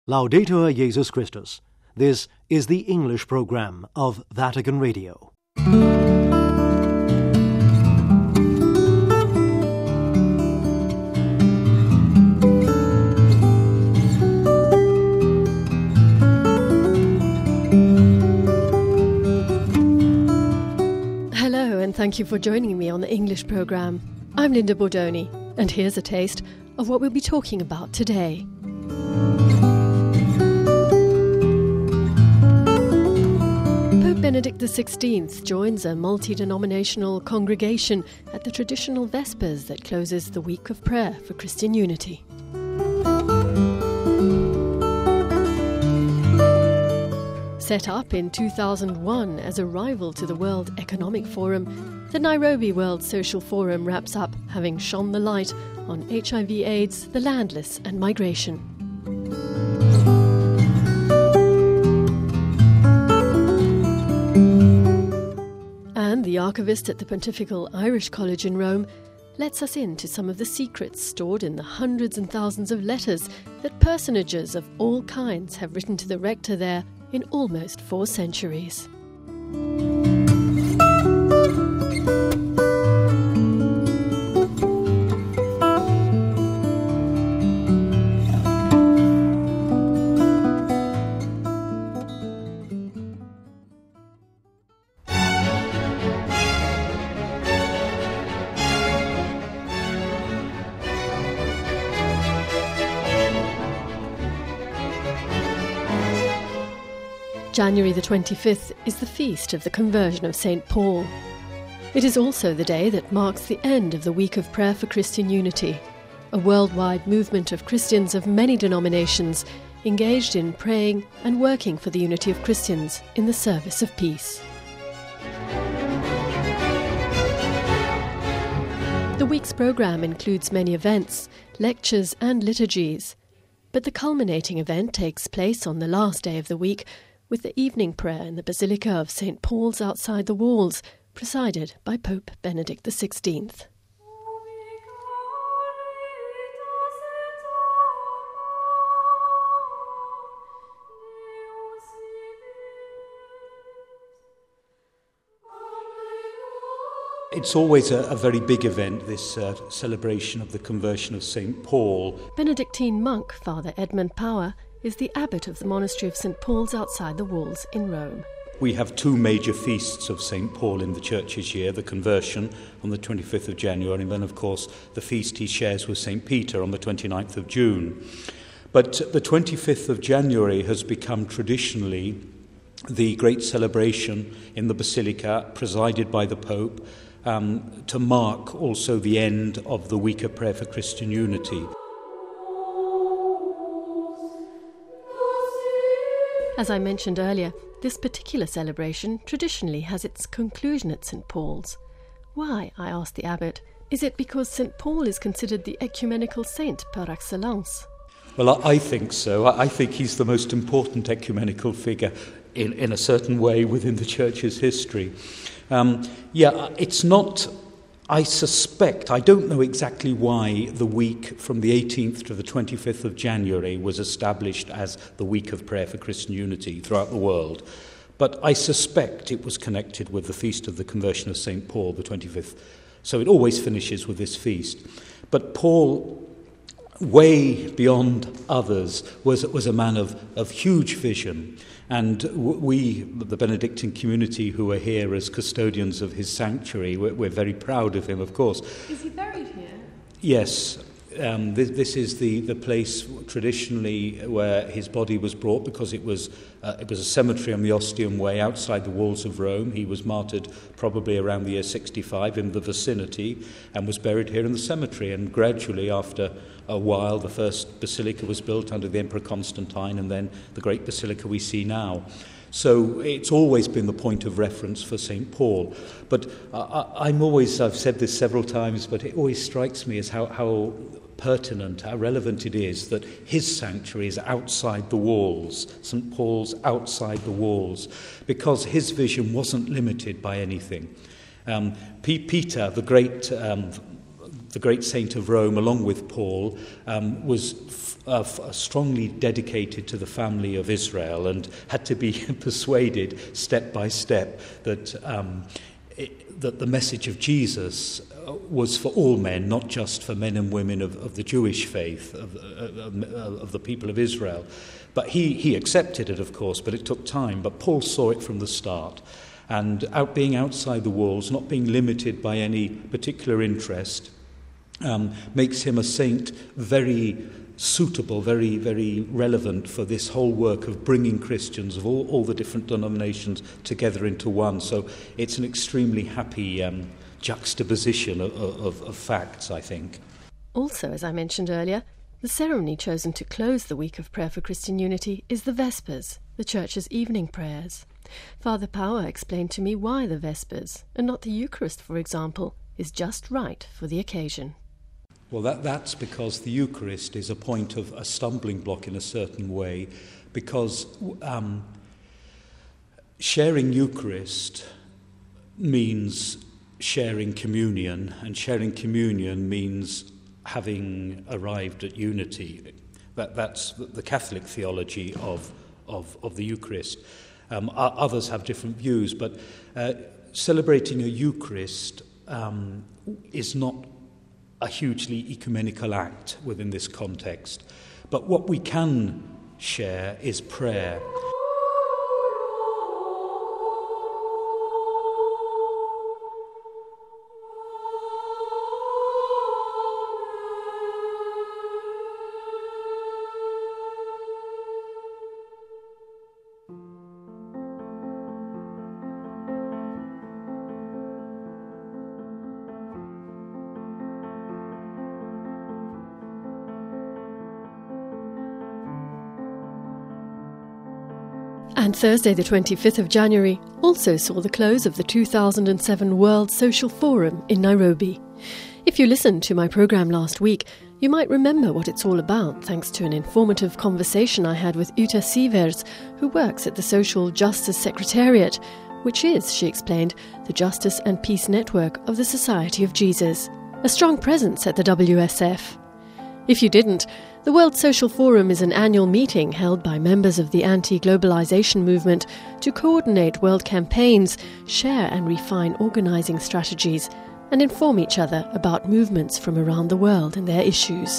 Laudetur Jesus Christus. This is the English program of Vatican Radio. Hello, and thank you for joining me on the English program. I'm Linda Bordoni, and here's a taste of what we'll be talking about today. Pope Benedict XVI joins a multi-denominational congregation at the traditional Vespers that closes the week of prayer for Christian unity. Set up in 2001 as a rival to the World Economic Forum, the Nairobi World Social Forum wraps up having shone the light on HIV/AIDS, the landless and migration. And the archivist at the Pontifical Irish College in Rome lets us into some of the secrets stored in the hundreds and thousands of letters that personages of all kinds have written to the rector there in almost 4 centuries. January the 25th is the feast of the conversion of St. Paul. It is also the day that marks the end of the Week of Prayer for Christian Unity, a worldwide movement of Christians of many denominations engaged in praying and working for the unity of Christians in the service of peace. The week's programme includes many events, lectures and liturgies, but the culminating event takes place on the last day of the week with the evening prayer in the Basilica of St. Paul's outside the walls, presided by Pope Benedict XVI. It's always a very big event, this celebration of the conversion of St. Paul. Benedictine monk Father Edmund Power is the abbot of the monastery of St. Paul's outside the walls in Rome. We have 2 major feasts of St. Paul in the church each year, the conversion on the 25th of January, and then, of course, the feast he shares with St. Peter on the 29th of June. But the 25th of January has become traditionally the great celebration in the Basilica, presided by the Pope, to mark also the end of the Week of Prayer for Christian Unity. As I mentioned earlier, this particular celebration traditionally has its conclusion at St. Paul's. Why, I asked the abbot, is it because St. Paul is considered the ecumenical saint par excellence? Well, I think so. I think he's the most important ecumenical figure in a certain way within the Church's history. It's not, I suspect, I don't know exactly why the week from the 18th to the 25th of January was established as the Week of Prayer for Christian Unity throughout the world, but I suspect it was connected with the Feast of the Conversion of St. Paul, the 25th. So it always finishes with this feast. But Paul, way beyond others, was a man of huge vision. And we, the Benedictine community who are here as custodians of his sanctuary, we're very proud of him, of course. Is he buried here? Yes. This is the place traditionally where his body was brought, because it was a cemetery on the Ostium Way outside the walls of Rome. He was martyred probably around the year 65 in the vicinity and was buried here in the cemetery. And gradually, after a while, the first basilica was built under the Emperor Constantine, and then the great basilica we see now. So it's always been the point of reference for St. Paul. But I've said this several times, but it always strikes me as how pertinent, how relevant it is that his sanctuary is outside the walls, St. Paul's outside the walls, because his vision wasn't limited by anything. Peter, the great the great saint of Rome, along with Paul, was strongly dedicated to the family of Israel and had to be persuaded step by step that the message of Jesus was for all men, not just for men and women of the Jewish faith, of the people of Israel. But he accepted it, of course, but it took time. But Paul saw it from the start. And being outside the walls, not being limited by any particular interest, makes him a saint very suitable, very, very relevant for this whole work of bringing Christians of all the different denominations together into one. So it's an extremely happy juxtaposition of facts, I think. Also, as I mentioned earlier, the ceremony chosen to close the week of prayer for Christian unity is the Vespers, the Church's evening prayers. Father Power explained to me why the Vespers, and not the Eucharist, for example, is just right for the occasion. Well, that's because the Eucharist is a point of a stumbling block in a certain way, because sharing Eucharist means sharing communion, and sharing communion means having arrived at unity. That's the Catholic theology of the Eucharist. Others have different views, but celebrating a Eucharist is not a hugely ecumenical act within this context. But what we can share is prayer. And Thursday the 25th of January also saw the close of the 2007 World Social Forum in Nairobi. If you listened to my programme last week, you might remember what it's all about thanks to an informative conversation I had with Uta Sievers, who works at the Social Justice Secretariat, which is, she explained, the Justice and Peace Network of the Society of Jesus, a strong presence at the WSF. If you didn't, the World Social Forum is an annual meeting held by members of the anti-globalization movement to coordinate world campaigns, share and refine organising strategies, and inform each other about movements from around the world and their issues.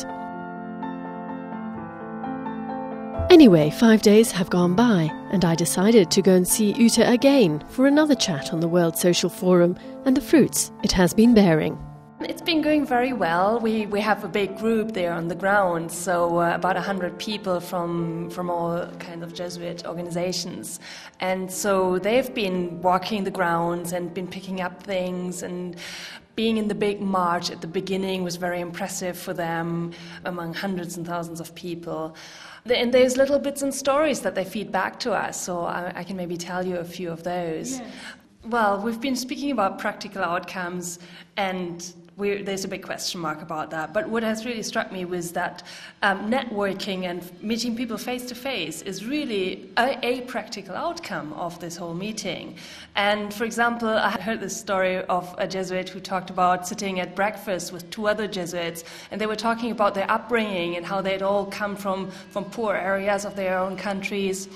Anyway, 5 days have gone by, and I decided to go and see Uta again for another chat on the World Social Forum and the fruits it has been bearing. It's been going very well. We have a big group there on the ground, so about 100 people from all kind of Jesuit organizations. And so they've been walking the grounds and been picking up things, and being in the big march at the beginning was very impressive for them among hundreds and thousands of people. And there's little bits and stories that they feed back to us, so I can maybe tell you a few of those. Yes. Well, we've been speaking about practical outcomes, and there's a big question mark about that. But what has really struck me was that networking and meeting people face-to-face is really a practical outcome of this whole meeting. And, for example, I heard this story of a Jesuit who talked about sitting at breakfast with two other Jesuits, and they were talking about their upbringing and how they'd all come from poor areas of their own countries,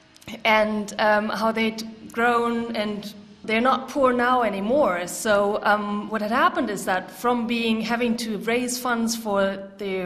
and how they'd grown, and they're not poor now anymore. So what had happened is that from having to raise funds for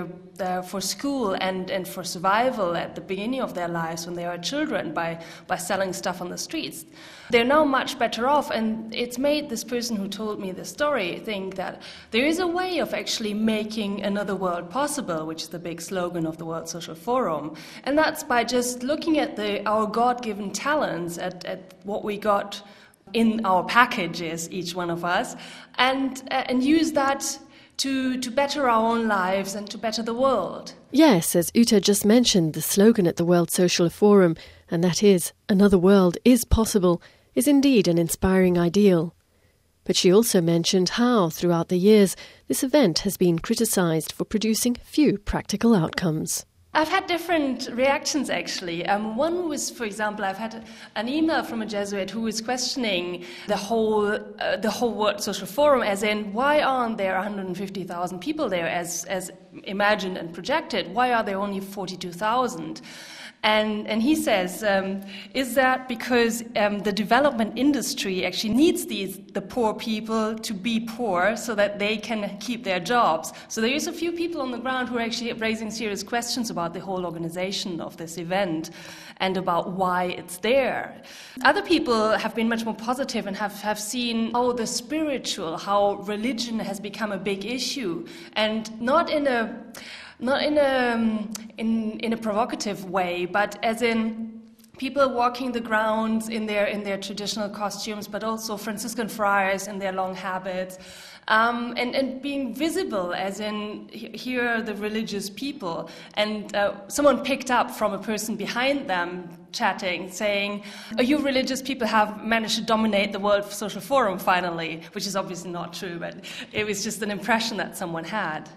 school and for survival at the beginning of their lives when they were children by selling stuff on the streets, they're now much better off. And it's made this person who told me the story think that there is a way of actually making another world possible, which is the big slogan of the World Social Forum. And that's by just looking at our God-given talents, at what we got in our packages, each one of us, and use that to better our own lives and to better the world. Yes, as Uta just mentioned, the slogan at the World Social Forum, and that is, another world is possible, is indeed an inspiring ideal. But she also mentioned how, throughout the years, this event has been criticised for producing few practical outcomes. I've had different reactions, actually. One was, for example, I've had an email from a Jesuit who was questioning the whole World Social Forum, as in, why aren't there 150,000 people there as imagined and projected? Why are there only 42,000? And he says, is that because the development industry actually needs the poor people to be poor so that they can keep their jobs? So there is a few people on the ground who are actually raising serious questions about the whole organization of this event and about why it's there. Other people have been much more positive and have seen how the spiritual, how religion has become a big issue, and not in a provocative way, but as in people walking the grounds in their traditional costumes, but also Franciscan friars in their long habits, and being visible, as in here are the religious people. And someone picked up from a person behind them chatting, saying, "Oh, you religious people have managed to dominate the World Social Forum finally," which is obviously not true, but it was just an impression that someone had.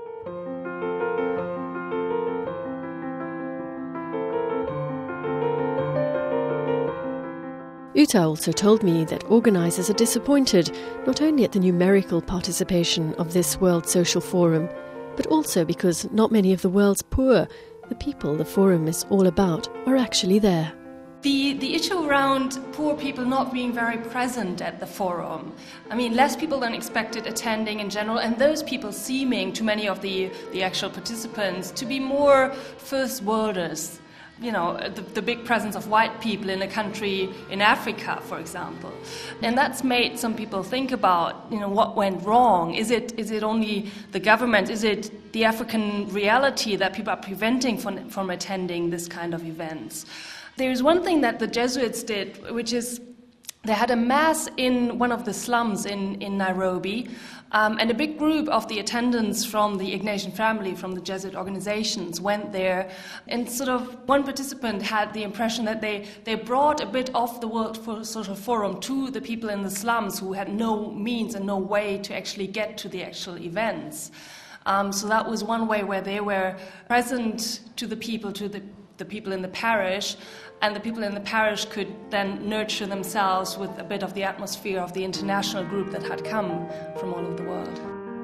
Uta also told me that organisers are disappointed not only at the numerical participation of this World Social Forum, but also because not many of the world's poor, the people the forum is all about, are actually there. The issue around poor people not being very present at the forum, I mean, less people than expected attending in general, and those people seeming, to many of the actual participants, to be more first worlders. You know, the big presence of white people in a country in Africa, for example. And that's made some people think about, you know, what went wrong. Is it only the government? Is it the African reality that people are preventing from attending this kind of events? There's one thing that the Jesuits did, which is they had a mass in one of the slums in Nairobi, and a big group of the attendants from the Ignatian family, from the Jesuit organizations, went there, and sort of one participant had the impression that they brought a bit of the World Social Forum to the people in the slums who had no means and no way to actually get to the actual events. So that was one way where they were present to the people, to the people in the parish, and the people in the parish could then nurture themselves with a bit of the atmosphere of the international group that had come from all over the world.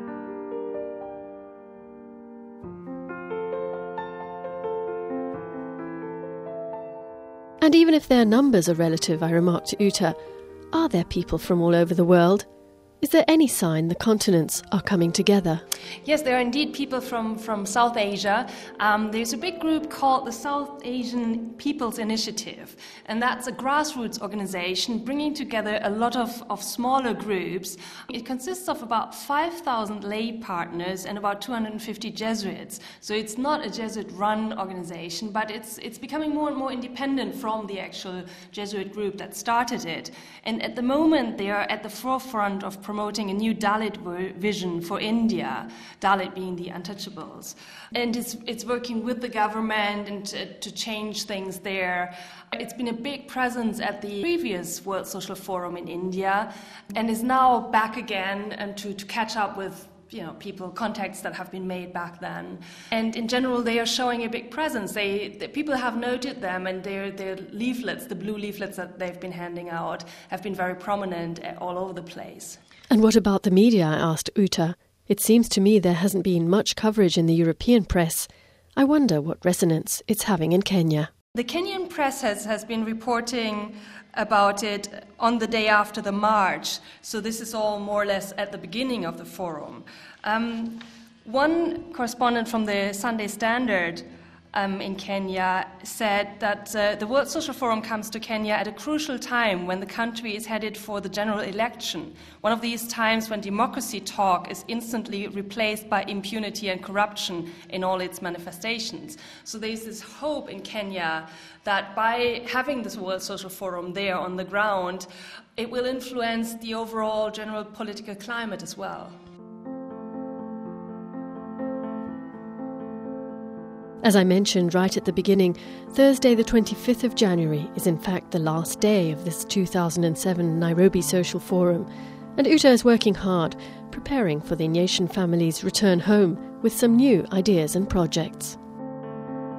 And even if their numbers are relative, I remarked to Uta, are there people from all over the world? Is there any sign the continents are coming together? Yes, there are indeed people from South Asia. There's a big group called the South Asian People's Initiative, and that's a grassroots organization bringing together a lot of smaller groups. It consists of about 5,000 lay partners and about 250 Jesuits. So it's not a Jesuit-run organization, but it's becoming more and more independent from the actual Jesuit group that started it. And at the moment, they are at the forefront of promoting a new Dalit vision for India, Dalit being the untouchables. And it's working with the government and to change things there. It's been a big presence at the previous World Social Forum in India and is now back again and to catch up with contacts that have been made back then. And in general, they are showing a big presence. People have noted them, and their leaflets, the blue leaflets that they've been handing out, have been very prominent all over the place. And what about the media? I asked Uta. It seems to me there hasn't been much coverage in the European press. I wonder what resonance it's having in Kenya. The Kenyan press has been reporting about it on the day after the march, so this is all more or less at the beginning of the forum. One correspondent from the Sunday Standard in Kenya said that the World Social Forum comes to Kenya at a crucial time when the country is headed for the general election, one of these times when democracy talk is instantly replaced by impunity and corruption in all its manifestations. So there's this hope in Kenya that by having this World Social Forum there on the ground, it will influence the overall general political climate as well. As I mentioned right at the beginning, Thursday the 25th of January is in fact the last day of this 2007 Nairobi Social Forum, and Uta is working hard, preparing for the Ignatian family's return home with some new ideas and projects.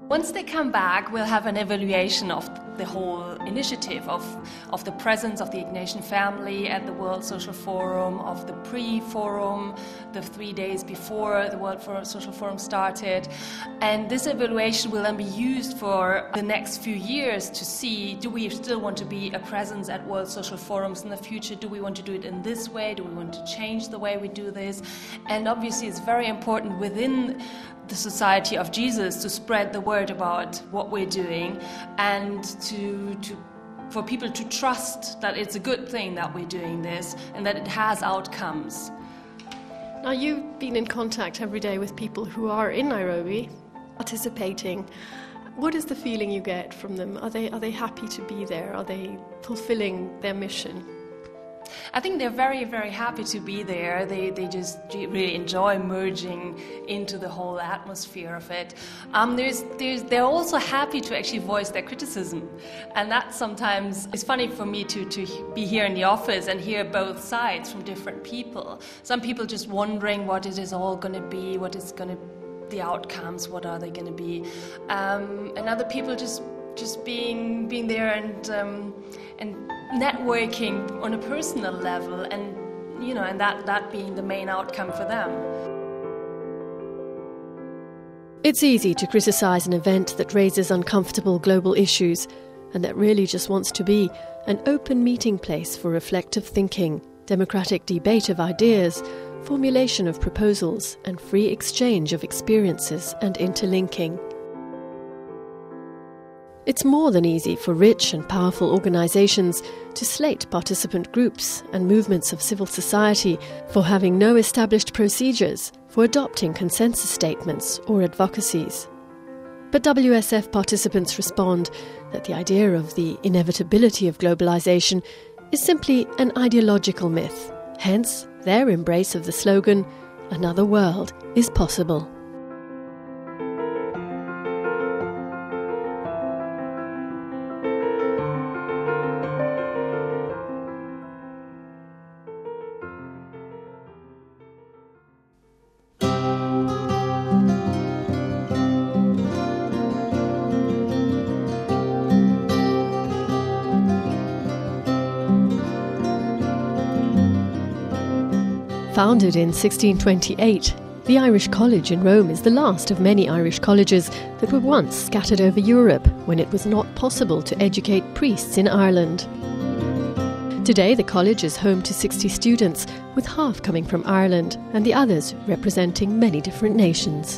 Once they come back, we'll have an evaluation of the whole initiative, of the presence of the Ignatian family at the World Social Forum, of the pre-forum, the 3 days before the World Social Forum started. And this evaluation will then be used for the next few years to see, do we still want to be a presence at World Social Forums in the future? Do we want to do it in this way? Do we want to change the way we do this? And obviously it's very important within the Society of Jesus to spread the word about what we're doing and for people to trust that it's a good thing that we're doing this and that it has outcomes. Now, you've been in contact every day with people who are in Nairobi participating. What is the feeling you get from them? Are they happy to be there? Are they fulfilling their mission? I think they're very, very happy to be there. They just really enjoy merging into the whole atmosphere of it. They're also happy to actually voice their criticism. And that sometimes is funny for me to be here in the office and hear both sides from different people. Some people just wondering what it is all going to be, what is going to the outcomes, what are they going to be. And other people just being there and networking on a personal level, and and that being the main outcome for them. It's easy to criticise an event that raises uncomfortable global issues and that really just wants to be an open meeting place for reflective thinking, democratic debate of ideas, formulation of proposals, and free exchange of experiences and interlinking. It's more than easy for rich and powerful organisations to slate participant groups and movements of civil society for having no established procedures for adopting consensus statements or advocacies. But WSF participants respond that the idea of the inevitability of globalisation is simply an ideological myth, hence their embrace of the slogan, "Another world is possible." Founded in 1628, the Irish College in Rome is the last of many Irish colleges that were once scattered over Europe when it was not possible to educate priests in Ireland. Today, the college is home to 60 students, with half coming from Ireland and the others representing many different nations.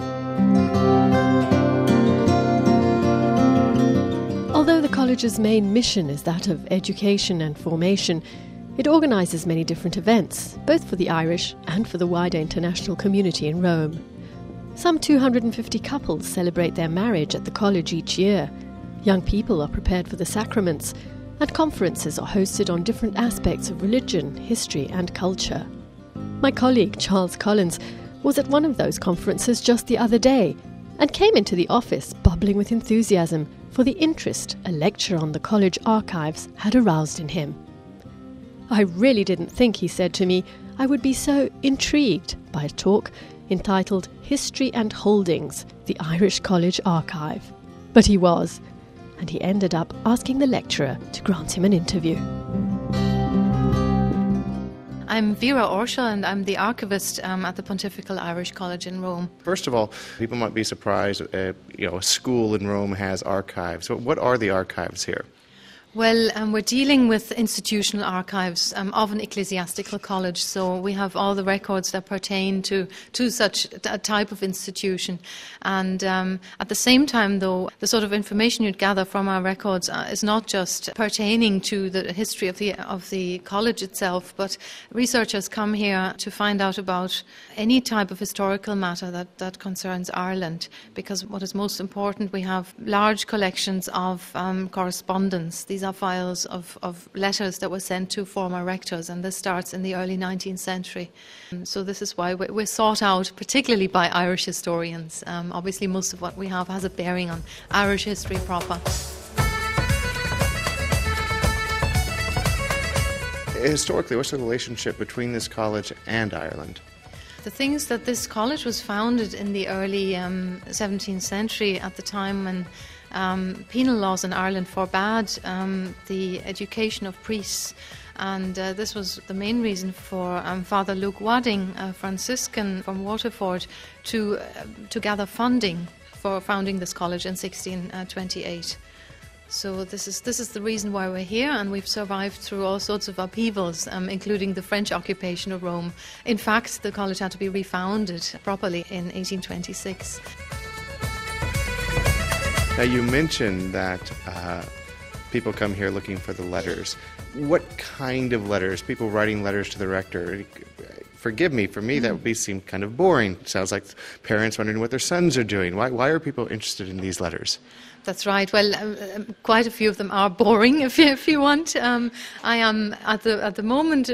Although the college's main mission is that of education and formation, it organises many different events, both for the Irish and for the wider international community in Rome. Some 250 couples celebrate their marriage at the college each year. Young people are prepared for the sacraments, and conferences are hosted on different aspects of religion, history and culture. My colleague Charles Collins was at one of those conferences just the other day and came into the office bubbling with enthusiasm for the interest a lecture on the college archives had aroused in him. "I really didn't think," he said to me, "I would be so intrigued by a talk entitled History and Holdings, the Irish College Archive." But he was, and he ended up asking the lecturer to grant him an interview. I'm Vera Orshel and I'm the archivist at the Pontifical Irish College in Rome. First of all, people might be surprised, a school in Rome has archives. So what are the archives here? Well, we're dealing with institutional archives of an ecclesiastical college, so we have all the records that pertain to such a type of institution. And at the same time, though, the sort of information you'd gather from our records is not just pertaining to the history of the college itself, but researchers come here to find out about any type of historical matter that concerns Ireland, because what is most important, we have large collections of correspondence. These are files of letters that were sent to former rectors, and this starts in the early 19th century. So this is why we're sought out, particularly by Irish historians. Obviously, most of what we have has a bearing on Irish history proper. Historically, what's the relationship between this college and Ireland? The thing is that this college was founded in the early 17th century, at the time when penal laws in Ireland forbade the education of priests. And this was the main reason for Father Luke Wadding, a Franciscan from Waterford, to gather funding for founding this college in 1628. So this is the reason why we're here, and we've survived through all sorts of upheavals, including the French occupation of Rome. In fact, the college had to be refounded properly in 1826. Now, you mentioned that people come here looking for the letters. What kind of letters? People writing letters to the rector? Forgive me, for me that would seem kind of boring. It sounds like parents wondering what their sons are doing. Why are people interested in these letters? That's right. Well, quite a few of them are boring, if you want. I am at the moment,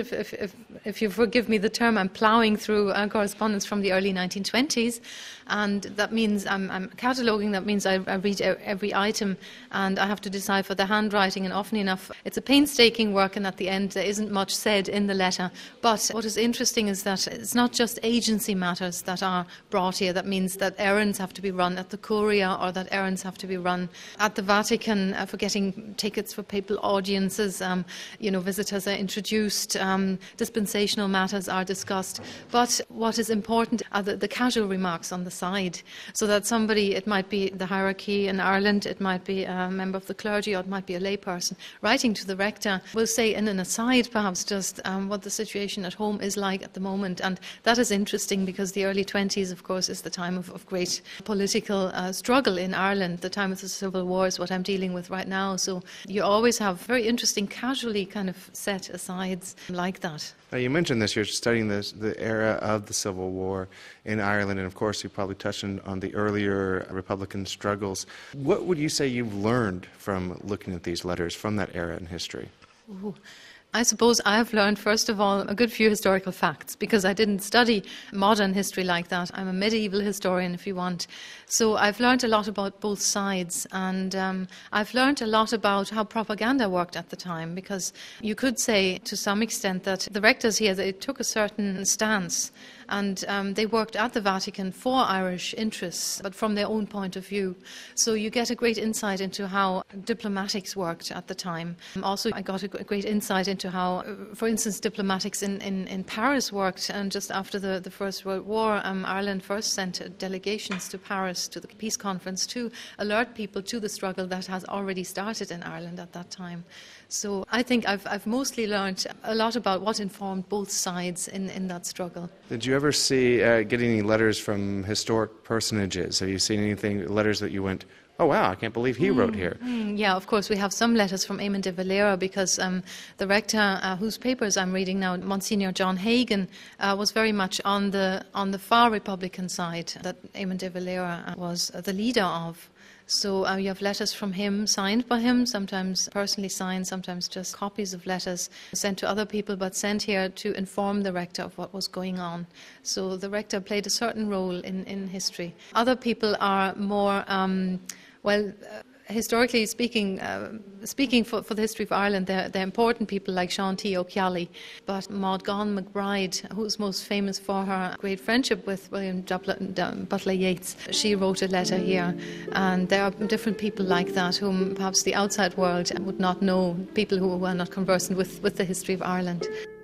if you forgive me the term, I'm ploughing through correspondence from the early 1920s, and that means I'm cataloguing. That means I read every item, and I have to decipher the handwriting. And often enough, it's a painstaking work, and at the end there isn't much said in the letter. But what is interesting is that it's not just agency matters that are brought here. That means that errands have to be run at the Curia, or that errands have to be run at the Vatican for getting tickets for papal audiences. Visitors are introduced, dispensational matters are discussed. But what is important are the casual remarks on the side, so that somebody, it might be the hierarchy in Ireland, it might be a member of the clergy, or it might be a layperson, writing to the rector, will say in an aside perhaps just what the situation at home is like at the moment. And that is interesting, because the early 20s, of course, is the time of great political struggle in Ireland. The time of the Civil War is what I'm dealing with right now. So you always have very interesting, casually kind of set asides like that. Now, you mentioned this, you're studying the era of the Civil War in Ireland, and of course you probably touched on the earlier Republican struggles. What would you say you've learned from looking at these letters from that era in history? Ooh. I suppose I've learned, first of all, a good few historical facts, because I didn't study modern history like that. I'm a medieval historian, if you want. So I've learned a lot about both sides, and I've learned a lot about how propaganda worked at the time, because you could say to some extent that the rectors here, they took a certain stance, and they worked at the Vatican for Irish interests, but from their own point of view. So you get a great insight into how diplomatics worked at the time. Also, I got a great insight into how, for instance, diplomatics in Paris worked. And just after the First World War, Ireland first sent delegations to Paris, to the peace conference, to alert people to the struggle that has already started in Ireland at that time. So I think I've mostly learned a lot about what informed both sides in that struggle. Did you ever get any letters from historic personages? Have you seen letters that you went, oh wow, I can't believe he wrote here? Yeah, of course, we have some letters from Eamon de Valera, because the rector whose papers I'm reading now, Monsignor John Hagan, was very much on the far Republican side that Eamon de Valera was the leader of. So you have letters from him, signed by him, sometimes personally signed, sometimes just copies of letters sent to other people, but sent here to inform the rector of what was going on. So the rector played a certain role in history. Other people are more, historically speaking, for the history of Ireland, they're important people like Sean T. O'Keally. But Maud Gonne McBride, who's most famous for her great friendship with William Butler Yeats, she wrote a letter here. And there are different people like that whom perhaps the outside world would not know, people who are not conversant with the history of Ireland.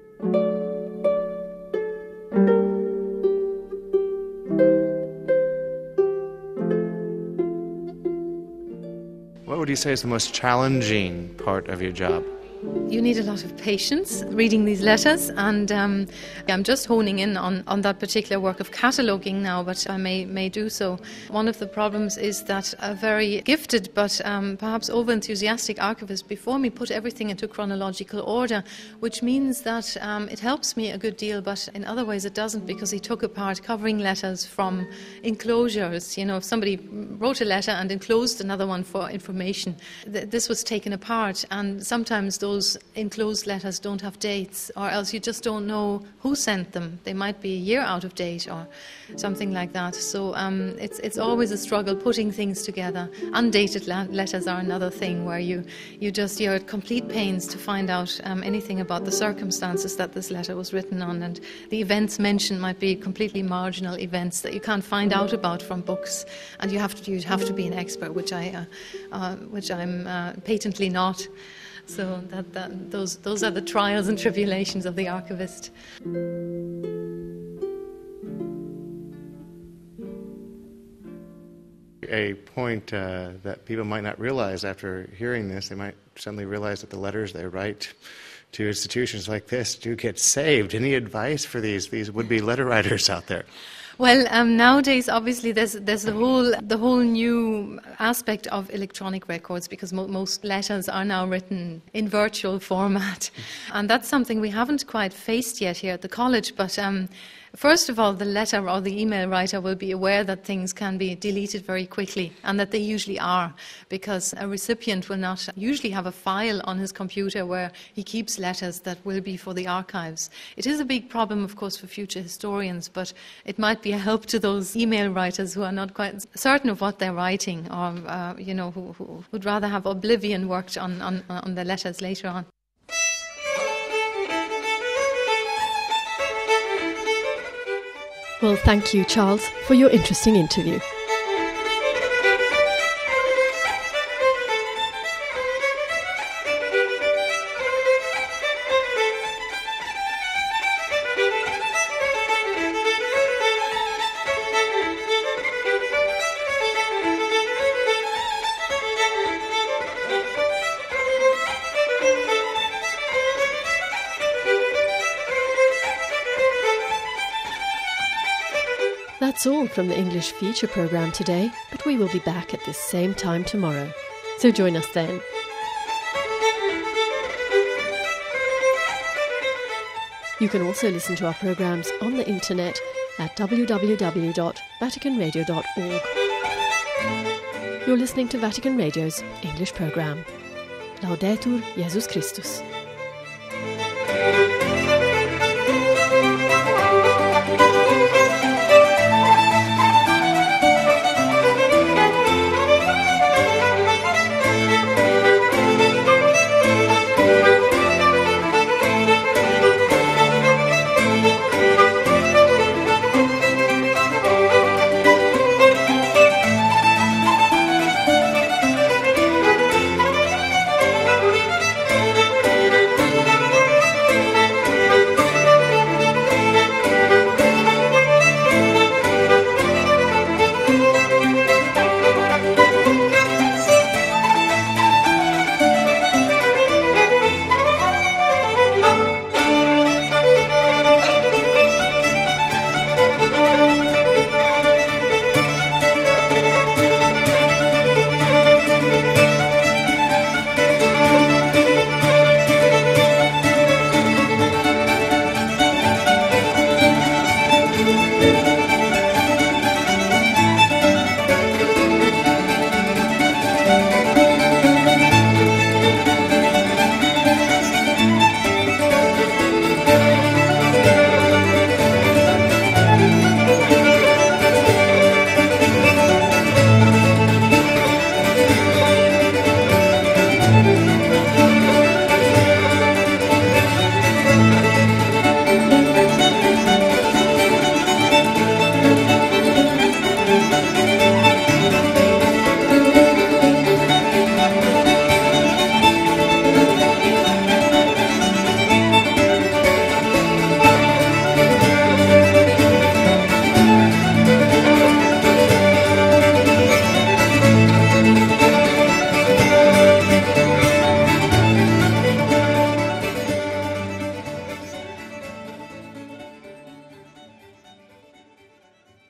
What would you say is the most challenging part of your job? You need a lot of patience reading these letters, and I'm just honing in on that particular work of cataloguing now, but I may do so. One of the problems is that a very gifted but perhaps over-enthusiastic archivist before me put everything into chronological order, which means that it helps me a good deal, but in other ways it doesn't, because he took apart covering letters from enclosures. If somebody wrote a letter and enclosed another one for information, this was taken apart, and sometimes those those enclosed letters don't have dates, or else you just don't know who sent them. They might be a year out of date or something like that. So it's always a struggle putting things together. Undated letters are another thing where you're at complete pains to find out anything about the circumstances that this letter was written on, and the events mentioned might be completely marginal events that you can't find out about from books, and you have to be an expert, which I'm patently not. So those are the trials and tribulations of the archivist. A point that people might not realize after hearing this, they might suddenly realize that the letters they write to institutions like this do get saved. Any advice for these would-be letter writers out there? Well, nowadays, obviously, there's the whole new aspect of electronic records, because most letters are now written in virtual format, and that's something we haven't quite faced yet here at the college. But first of all, the letter or the email writer will be aware that things can be deleted very quickly, and that they usually are, because a recipient will not usually have a file on his computer where he keeps letters that will be for the archives. It is a big problem, of course, for future historians, but it might be a help to those email writers who are not quite certain of what they're writing, or who would rather have oblivion worked on their letters later on. Well, thank you, Charles, for your interesting interview. That's all from the English feature programme today, but we will be back at this same time tomorrow. So join us then. You can also listen to our programmes on the internet at www.vaticanradio.org. You're listening to Vatican Radio's English programme. Laudetur Jesus Christus.